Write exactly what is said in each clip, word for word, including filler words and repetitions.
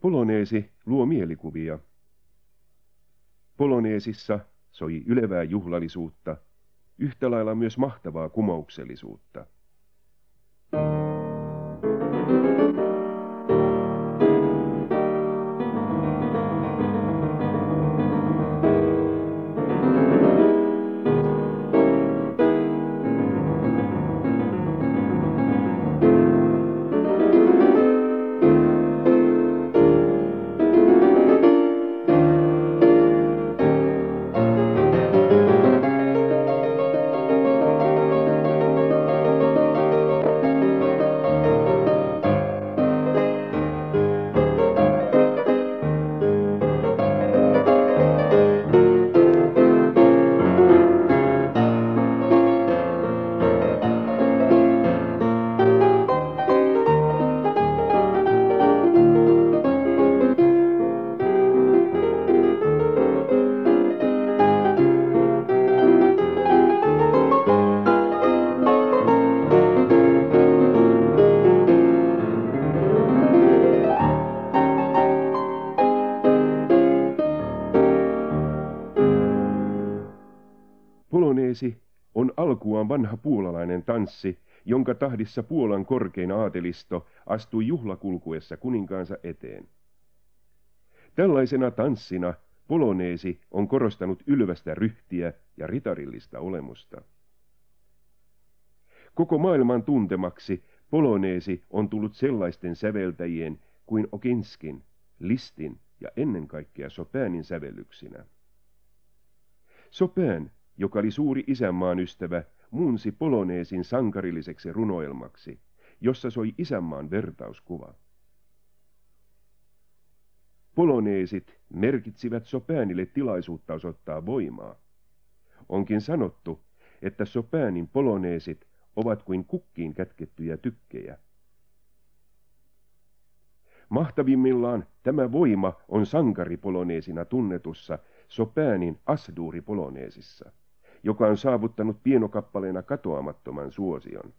Poloneesi luo mielikuvia. Poloneesissa soi ylevää juhlallisuutta, yhtä lailla myös mahtavaa kumouksellisuutta. Poloneesi on alkuaan vanha puolalainen tanssi, jonka tahdissa Puolan korkein aatelisto astui juhlakulkuessa kuninkaansa eteen. Tällaisena tanssina poloneesi on korostanut ylvästä ryhtiä ja ritarillista olemusta. Koko maailman tuntemaksi poloneesi on tullut sellaisten säveltäjien kuin Oginskin, Lisztin ja ennen kaikkea Chopinin sävellyksinä. Chopin, joka oli suuri isänmaan ystävä, muunsi poloneesin sankarilliseksi runoelmaksi, jossa soi isänmaan vertauskuva. Poloneesit merkitsivät Chopinille tilaisuutta osoittaa voimaa. Onkin sanottu, että Chopinin poloneesit ovat kuin kukkiin kätkettyjä tykkejä. Mahtavimmillaan tämä voima on sankaripoloneesina tunnetussa Chopinin As-Dur-poloneesissa, joka on saavuttanut pienokappaleena katoamattoman suosion.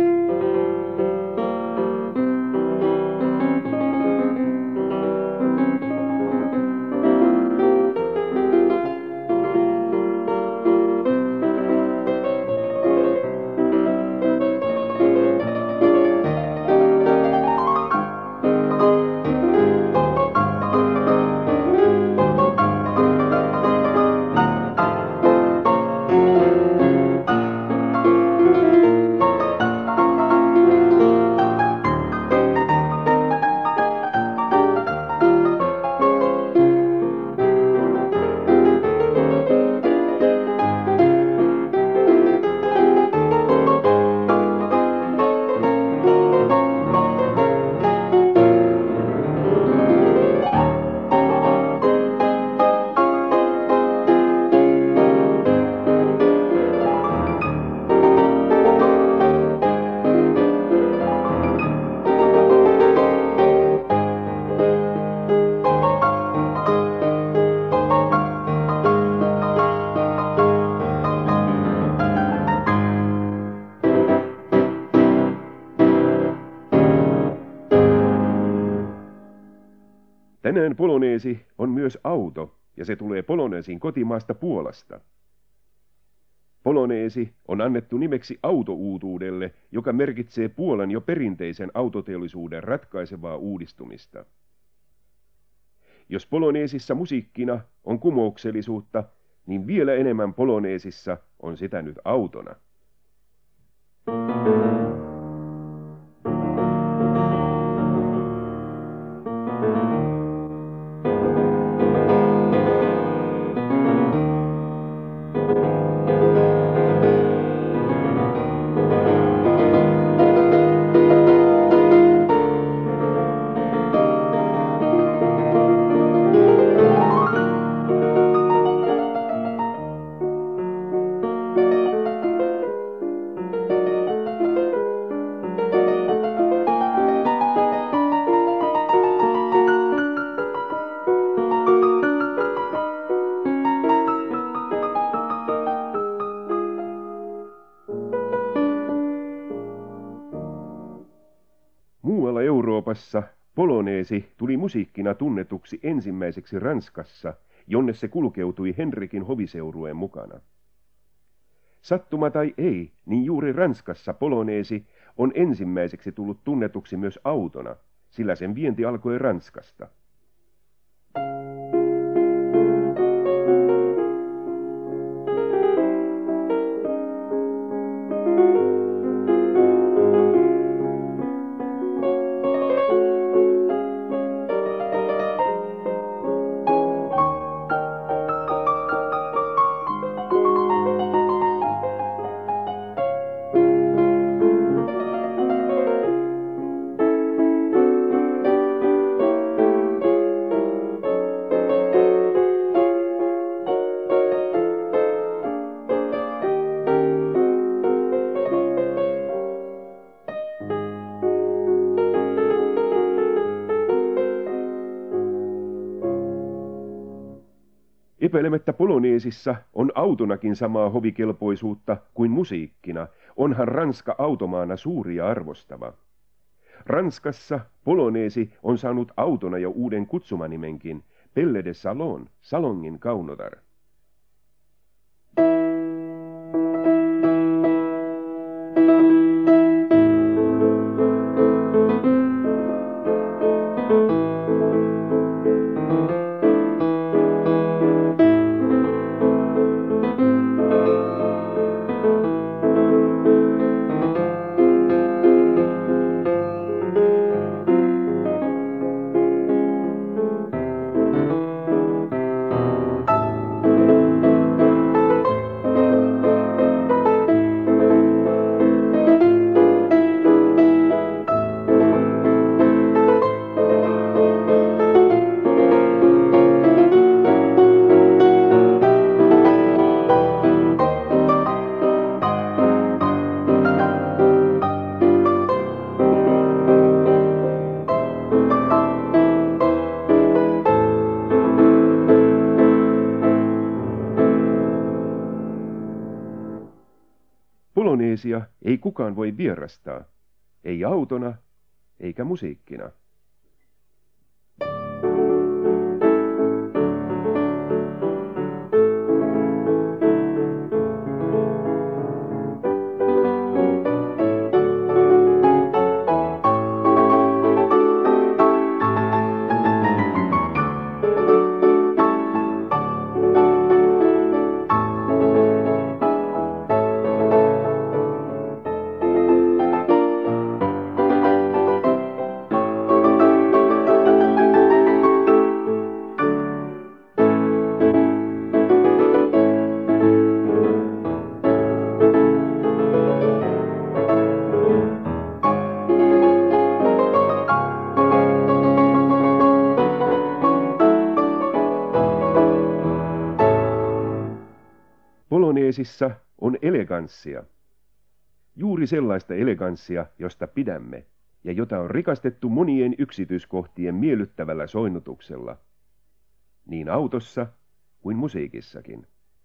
Tänään poloneesi on myös auto, ja se tulee poloneesin kotimaasta Puolasta. Poloneesi on annettu nimeksi autouutuudelle, joka merkitsee Puolan jo perinteisen autoteollisuuden ratkaisevaa uudistumista. Jos poloneesissa musiikkina on kumouksellisuutta, niin vielä enemmän poloneesissa on sitä nyt autona. Euroopassa Poloneesi tuli musiikkina tunnetuksi ensimmäiseksi Ranskassa, jonne se kulkeutui Henrikin hoviseurueen mukana. Sattuma tai ei, niin juuri Ranskassa poloneesi on ensimmäiseksi tullut tunnetuksi myös autona, sillä sen vienti alkoi Ranskasta. Epäilemättä poloneesissa on autonakin samaa hovikelpoisuutta kuin musiikkina, onhan Ranska automaana suuri ja arvostava. Ranskassa poloneesi on saanut autona jo uuden kutsumanimenkin, Pelle de Salon, salongin kaunotar. Poloneesia ei kukaan voi vierastaa, ei autona eikä musiikkina. Poloneesissa on eleganssia. Juuri sellaista eleganssia, josta pidämme, ja jota on rikastettu monien yksityiskohtien miellyttävällä soinnutuksella, niin autossa kuin musiikissakin.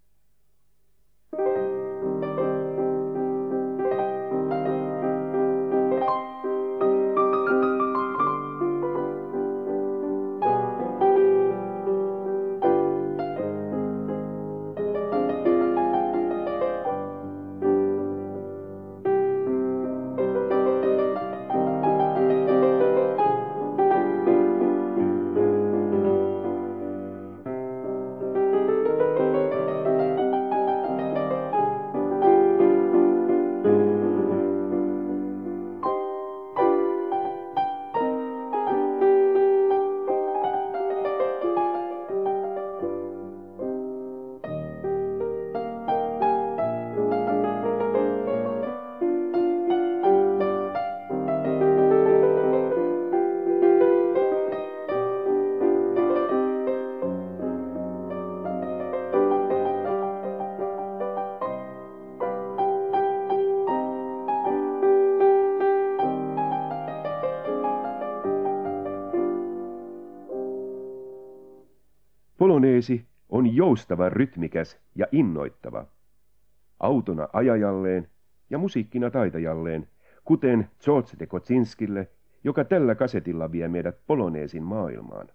Poloneesi on joustava, rytmikäs ja innoittava. Autona ajajalleen ja musiikkina taitajalleen, kuten George de Koczinskille joka tällä kasetilla vie meidät poloneesin maailmaan.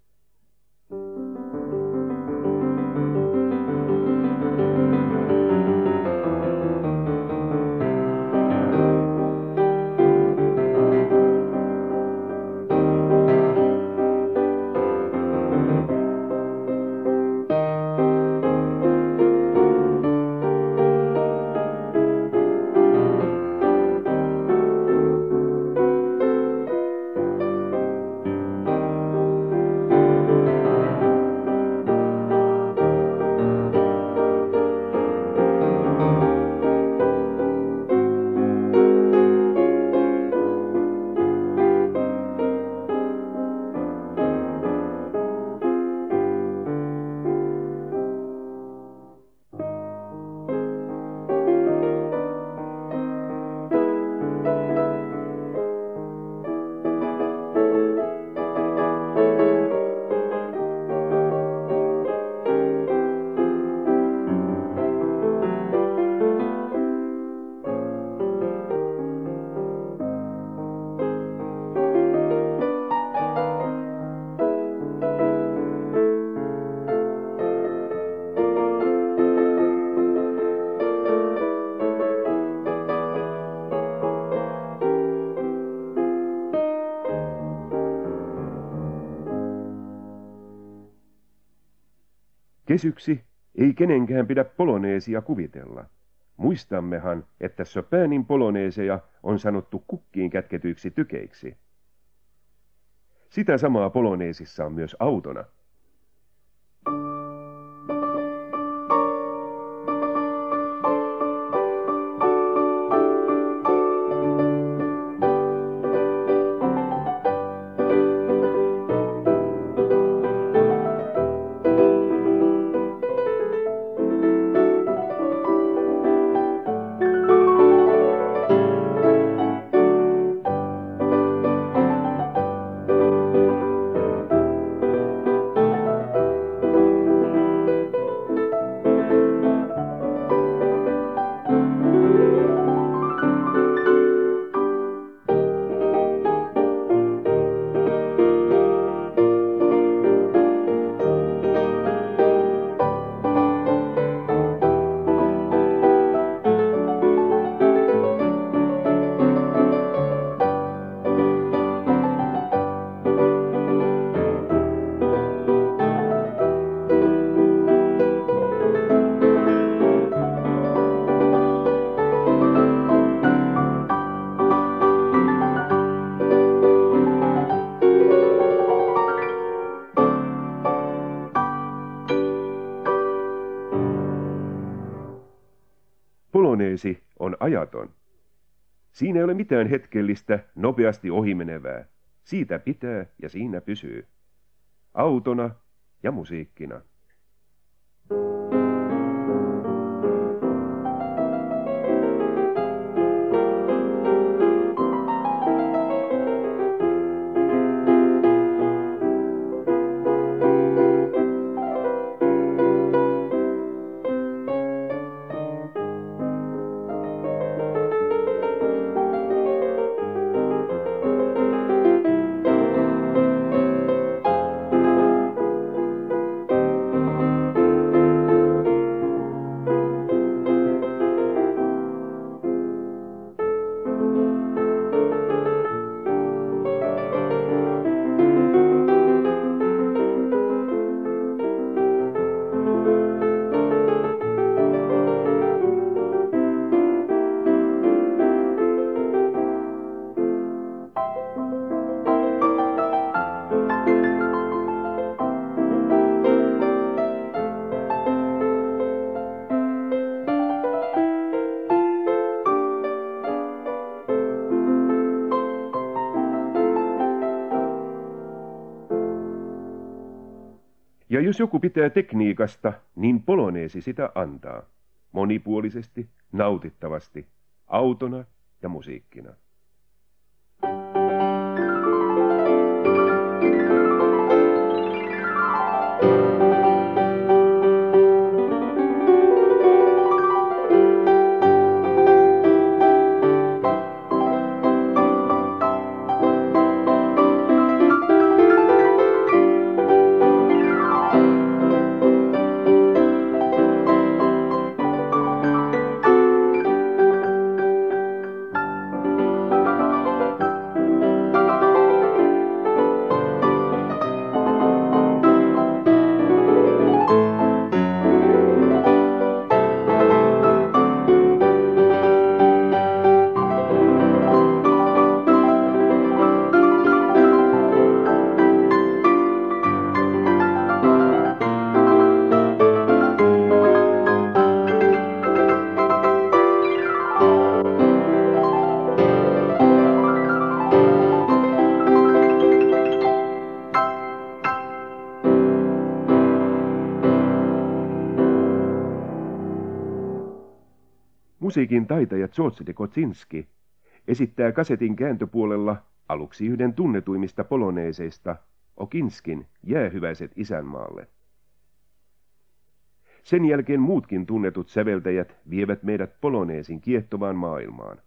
Kesyksi ei kenenkään pidä poloneesia kuvitella. Muistammehan, että Chopinin poloneeseja on sanottu kukkiin kätketyiksi tykeiksi. Sitä samaa poloneesissa on myös autona. Poloneesi on ajaton. Siinä ei ole mitään hetkellistä, nopeasti ohimenevää. Siitä pitää ja siinä pysyy. Autona ja musiikkina. Ja jos joku pitää tekniikasta, niin poloneesi sitä antaa. Monipuolisesti, nautittavasti, autona ja musiikkina. Musiikin taitaja Dżordż de Kocinski esittää kasetin kääntöpuolella aluksi yhden tunnetuimmista poloneeseista, Okinskin Jäähyväiset isänmaalle. Sen jälkeen muutkin tunnetut säveltäjät vievät meidät poloneesin kiehtovaan maailmaan.